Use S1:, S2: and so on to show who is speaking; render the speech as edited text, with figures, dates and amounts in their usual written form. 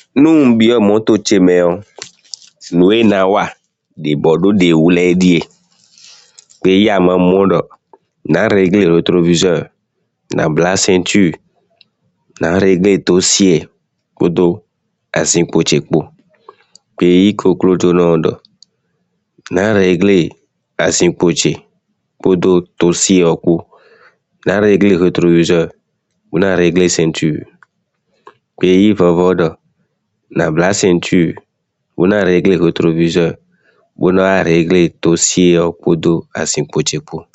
S1: Num bio moto chemeo noe na wa de bordeaux de oulé die. Pe ya ma mondo na régler rétroviseur, na bla ceinture, na régler dossier kodo asin pochekpo. Pe yi kokloto nondo na régler asin poche kodo dossier okpo, na régler rétroviseur, na régler ceinture. Pe yi vovodo na bla ceinture, na régler rétroviseur, na régler dossier okpo do asin pochekpo.